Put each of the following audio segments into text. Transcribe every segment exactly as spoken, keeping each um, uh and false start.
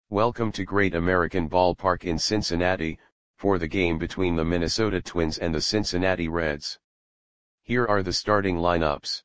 Welcome to Great American Ballpark in Cincinnati, for the game between the Minnesota Twins and the Cincinnati Reds. Here are the starting lineups.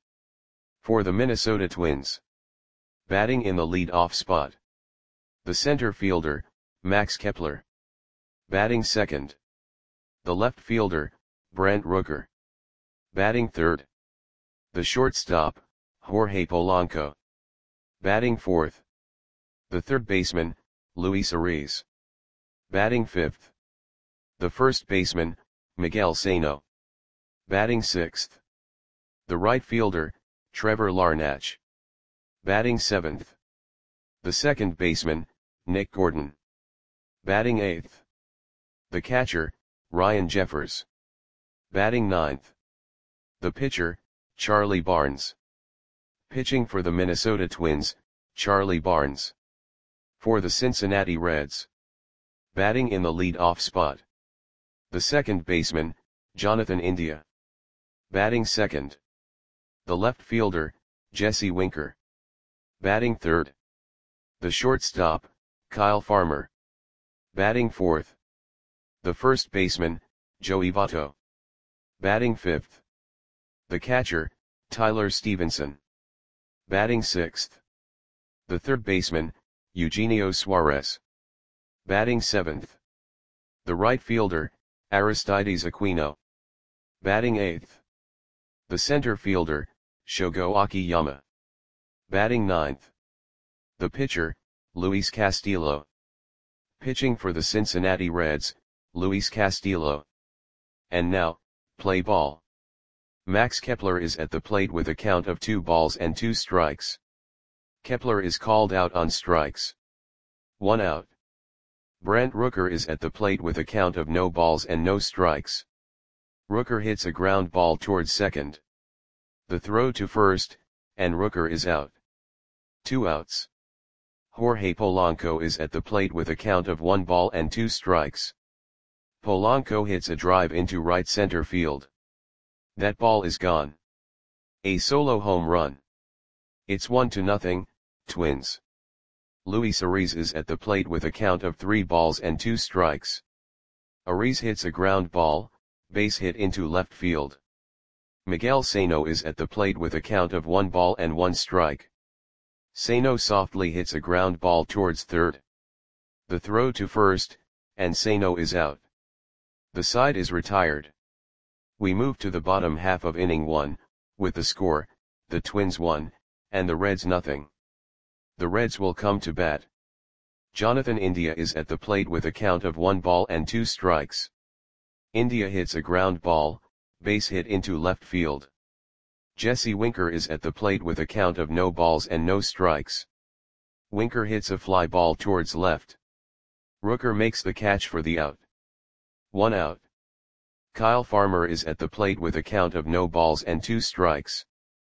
For the Minnesota Twins. Batting in the lead-off spot. The center fielder, Max Kepler. Batting second. The left fielder, Brent Rooker. Batting third. The shortstop, Jorge Polanco. Batting fourth. The third baseman, Luis Arraez. Batting fifth. The first baseman, Miguel Sano. Batting sixth. The right fielder, Trevor Larnach. Batting seventh. The second baseman, Nick Gordon. Batting eighth. The catcher, Ryan Jeffers. Batting ninth. The pitcher, Charlie Barnes. Pitching for the Minnesota Twins, Charlie Barnes. For the Cincinnati Reds. Batting in the lead-off spot. The second baseman, Jonathan India. Batting second. The left fielder, Jesse Winker. Batting third. The shortstop, Kyle Farmer. Batting fourth. The first baseman, Joey Votto. Batting fifth. The catcher, Tyler Stevenson. Batting sixth. The third baseman, Eugenio Suarez. Batting seventh. The right fielder, Aristides Aquino. Batting eighth. The center fielder, Shogo Akiyama. Batting ninth. The pitcher, Luis Castillo. Pitching for the Cincinnati Reds, Luis Castillo. And now, play ball. Max Kepler is at the plate with a count of two balls and two strikes. Kepler is called out on strikes. One out. Brent Rooker is at the plate with a count of no balls and no strikes. Rooker hits a ground ball towards second. The throw to first, and Rooker is out. Two outs. Jorge Polanco is at the plate with a count of one ball and two strikes. Polanco hits a drive into right center field. That ball is gone. A solo home run. It's one to nothing, Twins. Luis Arraez is at the plate with a count of three balls and two strikes. Arraez hits a ground ball, base hit into left field. Miguel Sano is at the plate with a count of one ball and one strike. Sano softly hits a ground ball towards third. The throw to first, and Sano is out. The side is retired. We move to the bottom half of inning one, with the score, the Twins one, and the Reds nothing. The Reds will come to bat. Jonathan India is at the plate with a count of one ball and two strikes. India hits a ground ball, base hit into left field. Jesse Winker is at the plate with a count of no balls and no strikes. Winker hits a fly ball towards left. Rooker makes the catch for the out. One out. Kyle Farmer is at the plate with a count of no balls and two strikes.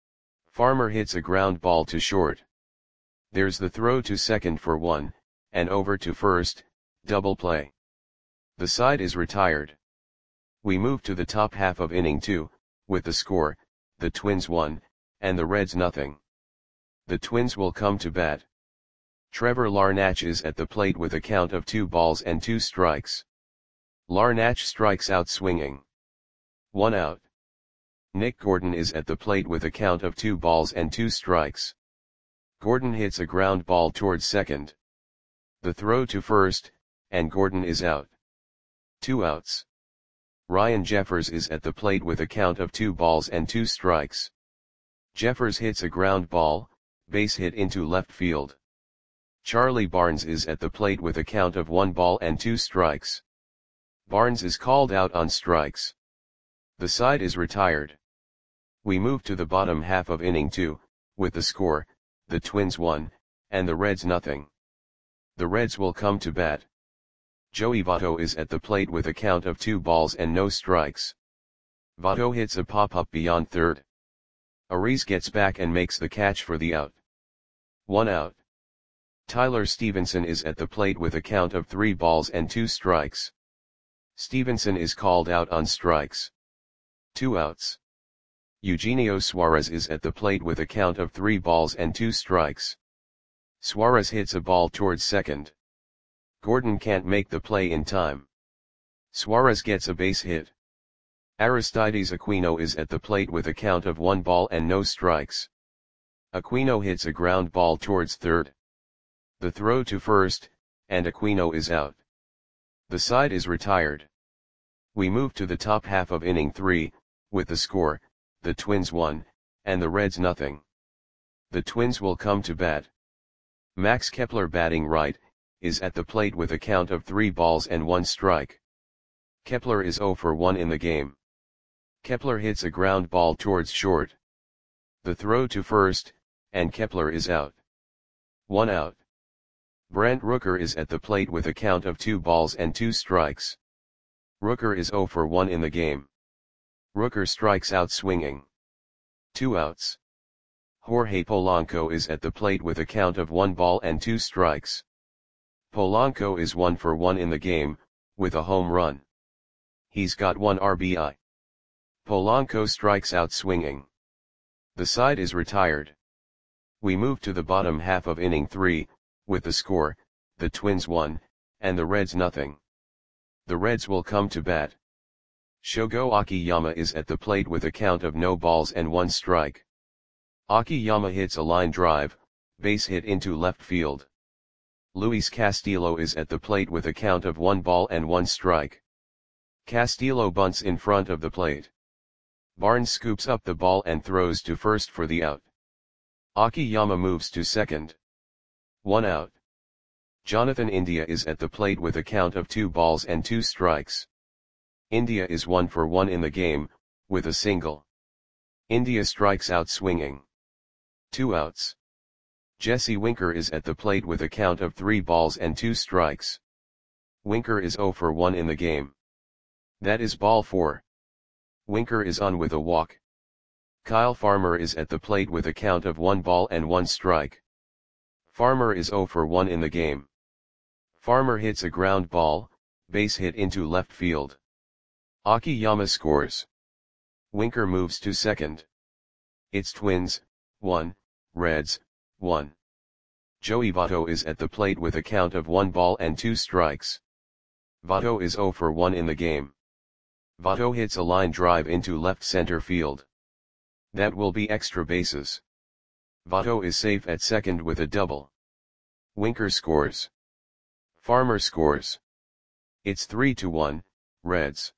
Farmer hits a ground ball to short. There's the throw to second for one, and over to first, double play. The side is retired. We move to the top half of inning two, with the score, the Twins one, and the Reds nothing. The Twins will come to bat. Trevor Larnach is at the plate with a count of two balls and two strikes. Larnach strikes out swinging. One out. Nick Gordon is at the plate with a count of two balls and two strikes. Gordon hits a ground ball towards second. The throw to first, and Gordon is out. Two outs. Ryan Jeffers is at the plate with a count of two balls and two strikes. Jeffers hits a ground ball, base hit into left field. Charlie Barnes is at the plate with a count of one ball and two strikes. Barnes is called out on strikes. The side is retired. We move to the bottom half of inning two, with the score, the Twins one, and the Reds nothing. The Reds will come to bat. Joey Votto is at the plate with a count of two balls and no strikes. Votto hits a pop-up beyond third. Arraez gets back and makes the catch for the out. One out. Tyler Stevenson is at the plate with a count of three balls and two strikes. Stevenson is called out on strikes. Two outs. Eugenio Suarez is at the plate with a count of three balls and two strikes. Suarez hits a ball towards second. Gordon can't make the play in time. Suarez gets a base hit. Aristides Aquino is at the plate with a count of one ball and no strikes. Aquino hits a ground ball towards third. The throw to first, and Aquino is out. The side is retired. We move to the top half of inning three, with the score, the Twins one, and the Reds nothing. The Twins will come to bat. Max Kepler, batting right, is at the plate with a count of three balls and one strike. Kepler is zero for one in the game. Kepler hits a ground ball towards short. The throw to first, and Kepler is out. One out. Brent Rooker is at the plate with a count of two balls and two strikes. Rooker is zero for one in the game. Rooker strikes out swinging. Two outs. Jorge Polanco is at the plate with a count of one ball and two strikes. Polanco is one for one in the game, with a home run. He's got one R B I. Polanco strikes out swinging. The side is retired. We move to the bottom half of inning three, with the score, the Twins one, and the Reds nothing. The Reds will come to bat. Shogo Akiyama is at the plate with a count of no balls and one strike. Akiyama hits a line drive, base hit into left field. Luis Castillo is at the plate with a count of one ball and one strike. Castillo bunts in front of the plate. Barnes scoops up the ball and throws to first for the out. Akiyama moves to second. One out. Jonathan India is at the plate with a count of two balls and two strikes. India is one for one in the game, with a single. India strikes out swinging. Two outs. Jesse Winker is at the plate with a count of three balls and two strikes. Winker is zero for one in the game. That is ball four. Winker is on with a walk. Kyle Farmer is at the plate with a count of one ball and one strike. Farmer is zero for one in the game. Farmer hits a ground ball, base hit into left field. Akiyama scores. Winker moves to second. It's Twins, one, Reds, one. Joey Votto is at the plate with a count of one ball and two strikes. Votto is zero for one in the game. Votto hits a line drive into left center field. That will be extra bases. Votto is safe at second with a double. Winker scores. Farmer scores. It's three to one, Reds.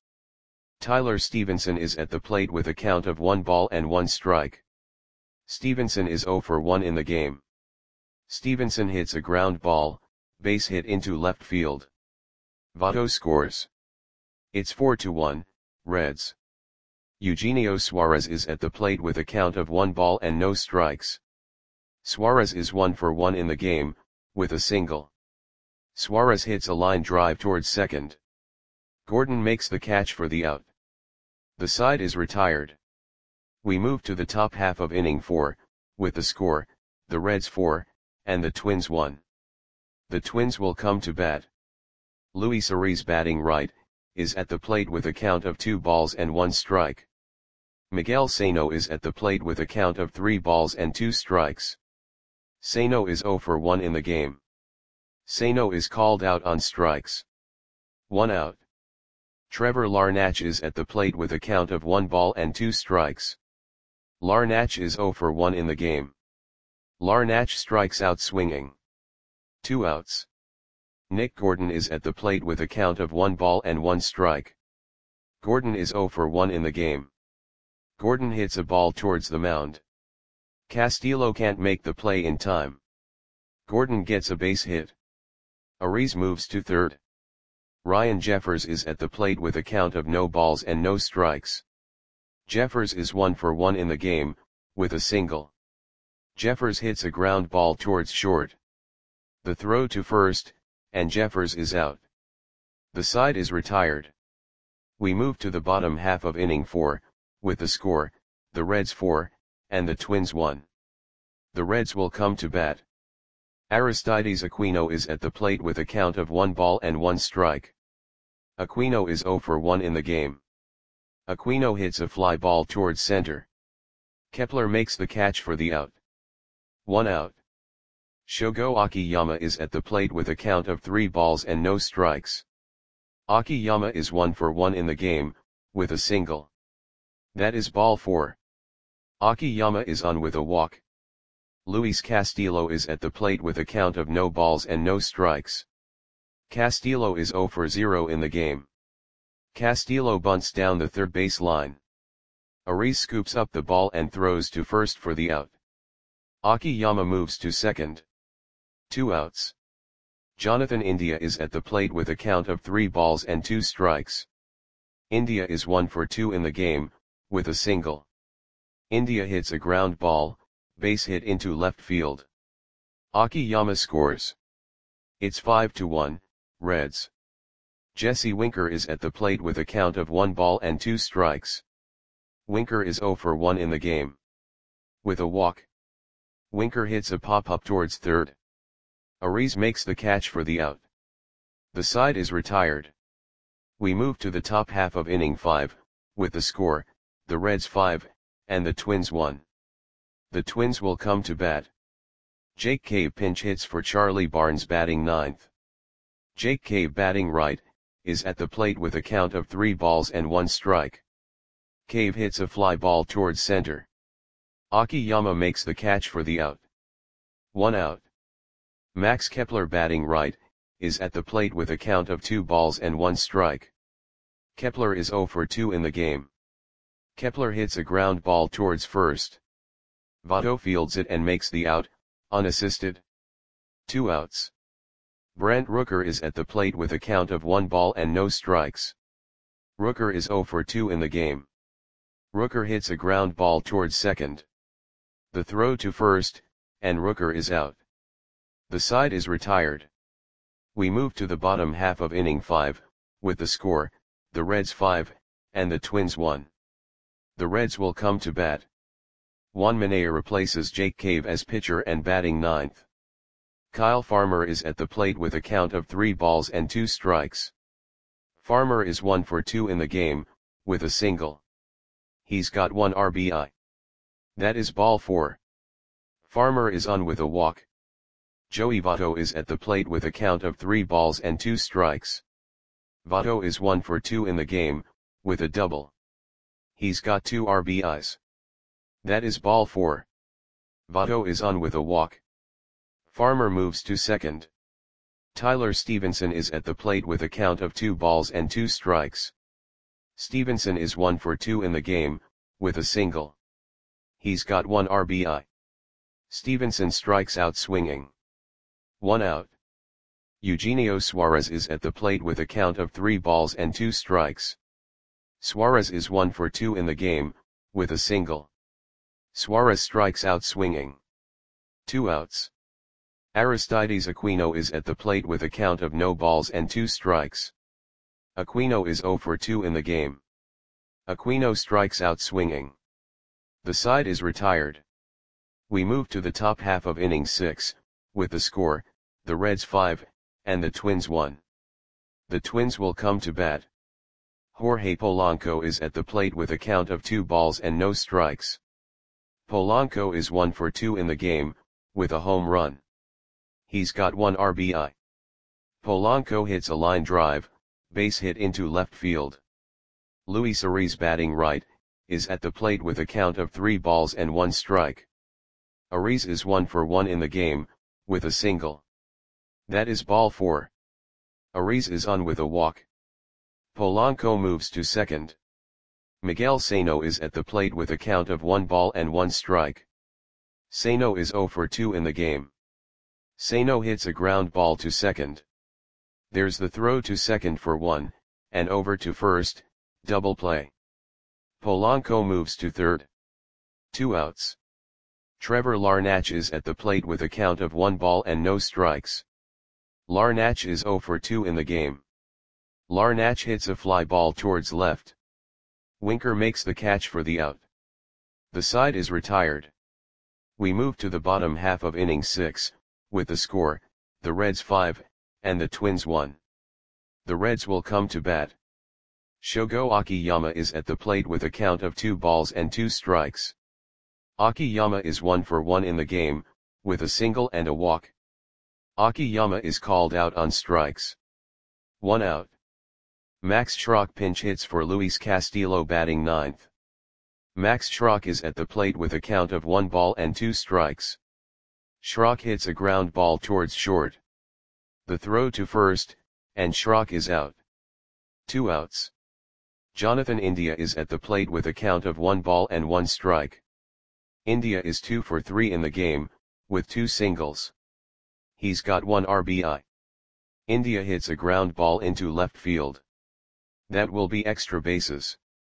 Tyler Stevenson is at the plate with a count of one ball and one strike. Stevenson is zero for one in the game. Stevenson hits a ground ball, base hit into left field. Votto scores. It's four to one, Reds. Eugenio Suarez is at the plate with a count of one ball and no strikes. Suarez is one for one in the game, with a single. Suarez hits a line drive towards second. Gordon makes the catch for the out. The side is retired. We move to the top half of inning four, with the score, the Reds four, and the Twins one. The Twins will come to bat. Luis Ariz, batting right, is at the plate with a count of two balls and one strike. Miguel Sano is at the plate with a count of three balls and two strikes. Sano is zero for one in the game. Sano is called out on strikes. One out. Trevor Larnach is at the plate with a count of one ball and two strikes. Larnach is zero for one in the game. Larnach strikes out swinging. Two outs. Nick Gordon is at the plate with a count of one ball and one strike. Gordon is zero for one in the game. Gordon hits a ball towards the mound. Castillo can't make the play in time. Gordon gets a base hit. Ariz moves to third. Ryan Jeffers is at the plate with a count of no balls and no strikes. Jeffers is one for one in the game, with a single. Jeffers hits a ground ball towards short. The throw to first, and Jeffers is out. The side is retired. We move to the bottom half of inning four, with the score, the Reds four, and the Twins one. The Reds will come to bat. Aristides Aquino is at the plate with a count of one ball and one strike. Aquino is zero for one in the game. Aquino hits a fly ball towards center. Kepler makes the catch for the out. One out. Shogo Akiyama is at the plate with a count of three balls and no strikes. Akiyama is one for one in the game, with a single. That is ball four. Akiyama is on with a walk. Luis Castillo is at the plate with a count of no balls and no strikes. Castillo is zero for zero in the game. Castillo bunts down the third base line. Ariz scoops up the ball and throws to first for the out. Akiyama moves to second. Two outs. Jonathan India is at the plate with a count of three balls and two strikes. India is one for two in the game, with a single. India hits a ground ball, base hit into left field. Akiyama scores. It's five to one, Reds. Jesse Winker is at the plate with a count of one ball and two strikes. Winker is zero for one in the game. With a walk. Winker hits a pop-up towards third. Ariz makes the catch for the out. The side is retired. We move to the top half of inning five, with the score, the Reds five, and the Twins one. The Twins will come to bat. Jake Cave pinch hits for Charlie Barnes batting ninth. Jake Cave batting right, is at the plate with a count of three balls and one strike. Cave hits a fly ball towards center. Akiyama makes the catch for the out. One out. Max Kepler batting right, is at the plate with a count of two balls and one strike. Kepler is zero for two in the game. Kepler hits a ground ball towards first. Votto fields it and makes the out, unassisted. Two outs. Brent Rooker is at the plate with a count of one ball and no strikes. Rooker is zero for two in the game. Rooker hits a ground ball towards second. The throw to first, and Rooker is out. The side is retired. We move to the bottom half of inning five, with the score, the Reds five, and the Twins one. The Reds will come to bat. Juan Minaya replaces Jake Cave as pitcher and batting ninth. Kyle Farmer is at the plate with a count of three balls and two strikes. Farmer is one for two in the game, with a single. He's got one R B I. That is ball four. Farmer is on with a walk. Joey Votto is at the plate with a count of three balls and two strikes. Votto is one for two in the game, with a double. He's got two R B Is. That is ball four. Votto is on with a walk. Farmer moves to second. Tyler Stevenson is at the plate with a count of two balls and two strikes. Stevenson is one for two in the game, with a single. He's got one R B I. Stevenson strikes out swinging. One out. Eugenio Suarez is at the plate with a count of three balls and two strikes. Suarez is one for two in the game, with a single. Suarez strikes out swinging. Two outs. Aristides Aquino is at the plate with a count of no balls and two strikes. Aquino is zero for two in the game. Aquino strikes out swinging. The side is retired. We move to the top half of inning six, with the score, the Reds five, and the Twins one. The Twins will come to bat. Jorge Polanco is at the plate with a count of two balls and no strikes. Polanco is one for two in the game, with a home run. He's got one R B I. Polanco hits a line drive, base hit into left field. Luis Ariz batting right, is at the plate with a count of three balls and one strike. Ariz is one for one in the game, with a single. That is ball four. Ariz is on with a walk. Polanco moves to second. Miguel Sano is at the plate with a count of one ball and one strike. Sano is zero for two in the game. Sano hits a ground ball to second. There's the throw to second for one, and over to first, double play. Polanco moves to third. Two outs. Trevor Larnach is at the plate with a count of one ball and no strikes. Larnach is zero for two in the game. Larnach hits a fly ball towards left. Winker makes the catch for the out. The side is retired. We move to the bottom half of inning six, with the score, the Reds five, and the Twins one. The Reds will come to bat. Shogo Akiyama is at the plate with a count of two balls and two strikes. Akiyama is one for one in the game, with a single and a walk. Akiyama is called out on strikes. One out. Max Schrock pinch hits for Luis Castillo batting ninth. Max Schrock is at the plate with a count of one ball and two strikes. Schrock hits a ground ball towards short. The throw to first, and Schrock is out. Two outs. Jonathan India is at the plate with a count of one ball and one strike. India is two for three in the game, with two singles. He's got one R B I. India hits a ground ball into left field. That will be extra bases.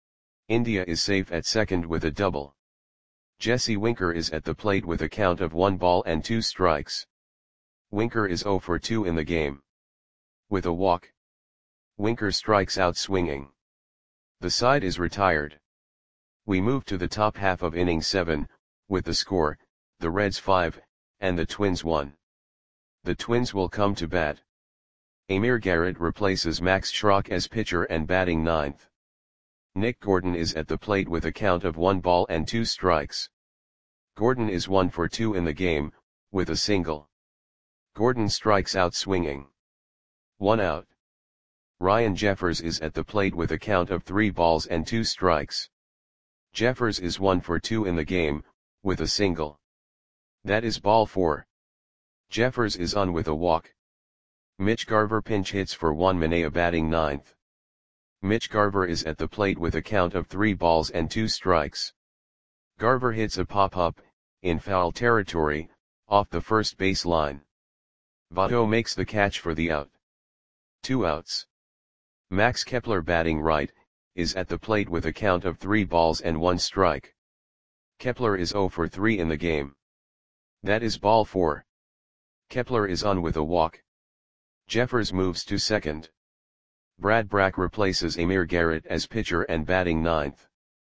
India is safe at second with a double. Jesse Winker is at the plate with a count of one ball and two strikes. Winker is zero for two in the game. With a walk. Winker strikes out swinging. The side is retired. We move to the top half of inning seven, with the score, the Reds five, and the Twins one. The Twins will come to bat. Amir Garrett replaces Max Schrock as pitcher and batting ninth. Nick Gordon is at the plate with a count of one ball and two strikes. Gordon is one for two in the game, with a single. Gordon strikes out swinging. One out. Ryan Jeffers is at the plate with a count of three balls and two strikes. Jeffers is one for two in the game, with a single. That is ball four. Jeffers is on with a walk. Mitch Garver pinch hits for Juan Minaya batting ninth. Mitch Garver is at the plate with a count of three balls and two strikes. Garver hits a pop-up, in foul territory, off the first base line. Votto makes the catch for the out. Two outs. Max Kepler batting right, is at the plate with a count of three balls and one strike. Kepler is zero for three in the game. That is ball four. Kepler is on with a walk. Jeffers moves to second. Brad Brach replaces Amir Garrett as pitcher and batting ninth.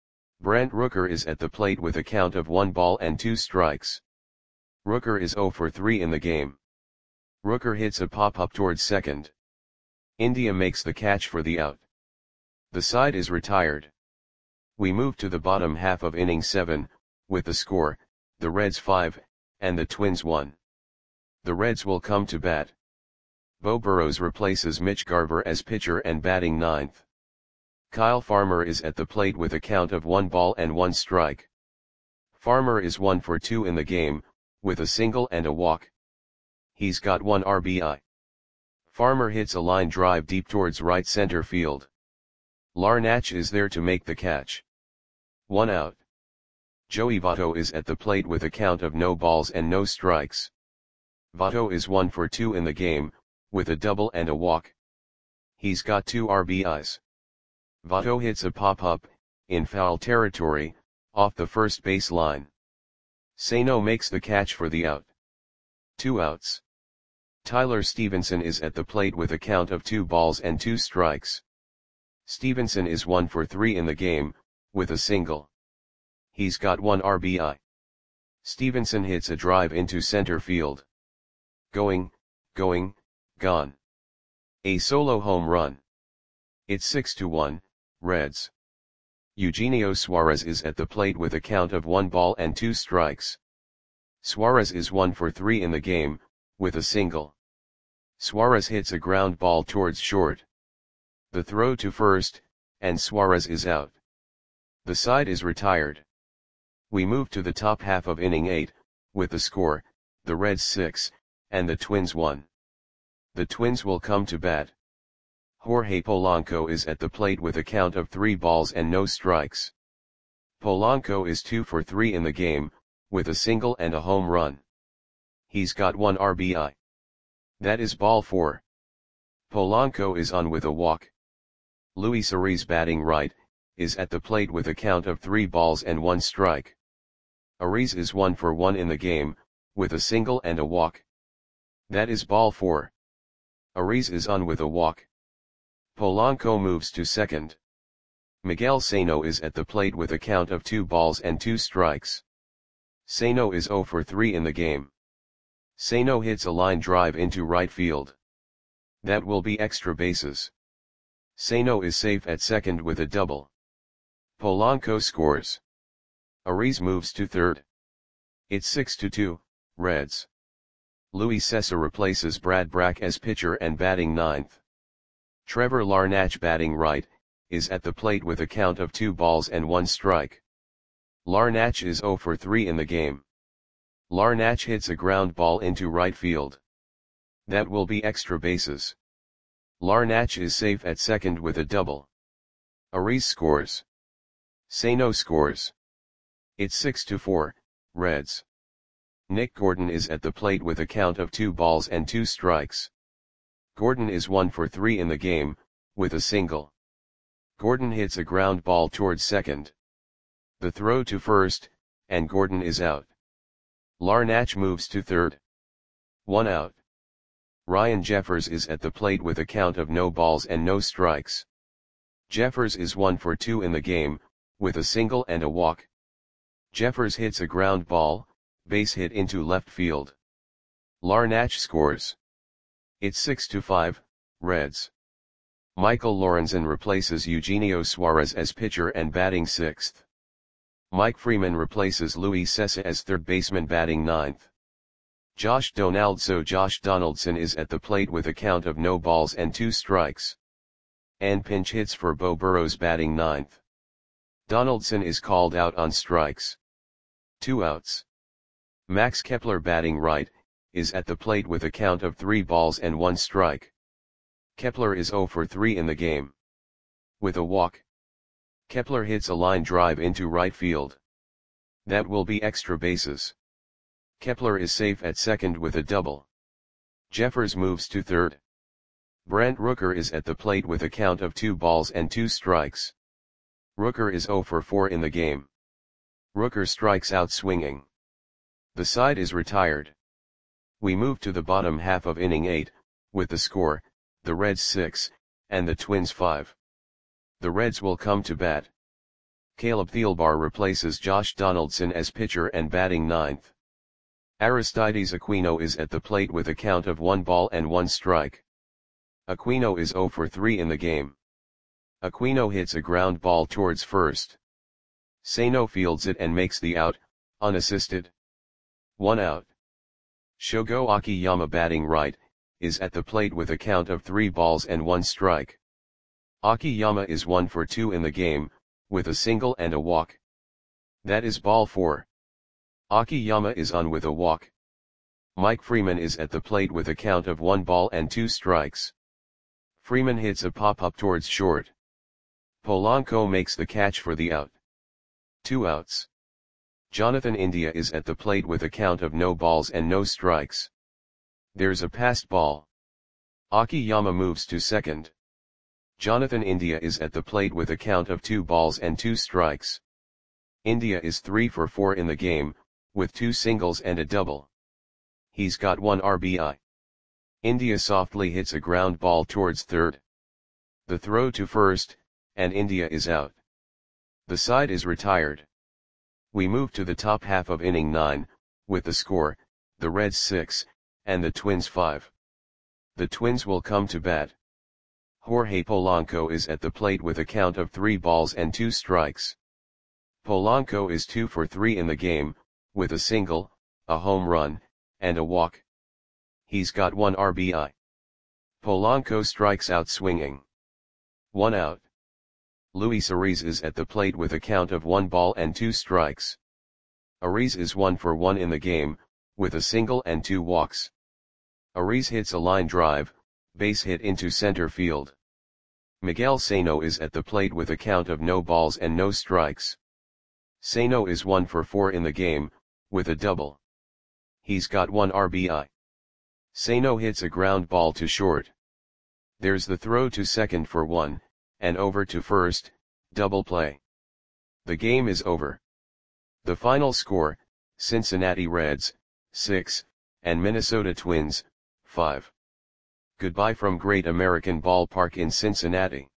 Brent Rooker is at the plate with a count of one ball and two strikes. Rooker is zero for three in the game. Rooker hits a pop-up towards second. India makes the catch for the out. The side is retired. We move to the bottom half of inning seven, with the score, the Reds five, and the Twins one. The Reds will come to bat. Beau Burrows replaces Mitch Garver as pitcher and batting ninth. Kyle Farmer is at the plate with a count of one ball and one strike. Farmer is one for two in the game, with a single and a walk. He's got one R B I. Farmer hits a line drive deep towards right center field. Larnach is there to make the catch. One out. Joey Votto is at the plate with a count of no balls and no strikes. Votto is one for two in the game, with a double and a walk. He's got two R B Is. Votto hits a pop-up, in foul territory, off the first base line. Sano makes the catch for the out. Two outs. Tyler Stevenson is at the plate with a count of two balls and two strikes. Stevenson is one for three in the game, with a single. He's got one R B I. Stevenson hits a drive into center field. Going, going, gone. A solo home run. It's six to one, Reds. Eugenio Suarez is at the plate with a count of one ball and two strikes. Suarez is one for three in the game, with a single. Suarez hits a ground ball towards short. The throw to first, and Suarez is out. The side is retired. We move to the top half of inning eight, with the score, the Reds six, and the Twins one. The Twins will come to bat. Jorge Polanco is at the plate with a count of three balls and no strikes. Polanco is two for three in the game, with a single and a home run. He's got one R B I. That is ball four. Polanco is on with a walk. Luis Ariz batting right, is at the plate with a count of three balls and one strike. Ariz is one for one in the game, with a single and a walk. That is ball four. Ariz is on with a walk. Polanco moves to second. Miguel Sano is at the plate with a count of two balls and two strikes. Sano is zero for three in the game. Sano hits a line drive into right field. That will be extra bases. Sano is safe at second with a double. Polanco scores. Ariz moves to third. It's six to two, Reds. Louis Cessa replaces Brad Brach as pitcher and batting ninth. Trevor Larnach, batting right, is at the plate with a count of two balls and one strike. Larnach is zero for three in the game. Larnach hits a ground ball into right field. That will be extra bases. Larnach is safe at second with a double. Arraez scores. Sano scores. It's six to four, Reds. Nick Gordon is at the plate with a count of two balls and two strikes. Gordon is one for three in the game, with a single. Gordon hits a ground ball towards second. The throw to first, and Gordon is out. Larnach moves to third. One out. Ryan Jeffers is at the plate with a count of no balls and no strikes. Jeffers is one for two in the game, with a single and a walk. Jeffers hits a ground ball, base hit into left field. Larnach scores. It's six to five, Reds. Michael Lorenzen replaces Eugenio Suarez as pitcher and batting sixth. Mike Freeman replaces Louis Cessa as third baseman, batting ninth. Josh Donaldson Josh Donaldson is at the plate with a count of no balls and two strikes. And pinch hits for Beau Burrows, batting ninth. Donaldson is called out on strikes. Two outs. Max Kepler, batting right, is at the plate with a count of three balls and one strike. Kepler is zero for three in the game. With a walk. Kepler hits a line drive into right field. That will be extra bases. Kepler is safe at second with a double. Jeffers moves to third. Brent Rooker is at the plate with a count of two balls and two strikes. Rooker is zero for four in the game. Rooker strikes out swinging. The side is retired. We move to the bottom half of inning eight, with the score, the Reds six, and the Twins five. The Reds will come to bat. Caleb Thielbar replaces Josh Donaldson as pitcher and batting ninth. Aristides Aquino is at the plate with a count of one ball and one strike. Aquino is zero for three in the game. Aquino hits a ground ball towards first. Sano fields it and makes the out, unassisted. One out. Shogo Akiyama, batting right, is at the plate with a count of three balls and one strike. Akiyama is one for two in the game, with a single and a walk. That is ball four. Akiyama is on with a walk. Mike Freeman is at the plate with a count of one ball and two strikes. Freeman hits a pop-up towards short. Polanco makes the catch for the out. Two outs. Jonathan India is at the plate with a count of no balls and no strikes. There's a passed ball. Akiyama moves to second. Jonathan India is at the plate with a count of two balls and two strikes. India is three for four in the game, with two singles and a double. He's got one R B I. India softly hits a ground ball towards third. The throw to first, and India is out. The side is retired. We move to the top half of inning nine, with the score, the Reds six, and the Twins five. The Twins will come to bat. Jorge Polanco is at the plate with a count of three balls and two strikes. Polanco is two for three in the game, with a single, a home run, and a walk. He's got one R B I. Polanco strikes out swinging. One out. Luis Arraez is at the plate with a count of one ball and two strikes. Arraez is one for one in the game, with a single and two walks. Arraez hits a line drive, base hit into center field. Miguel Sano is at the plate with a count of no balls and no strikes. Sano is one for four in the game, with a double. He's got one R B I. Sano hits a ground ball to short. There's the throw to second for one, and over to first, double play. The game is over. The final score, Cincinnati Reds, six, and Minnesota Twins, five. Goodbye from Great American Ballpark in Cincinnati.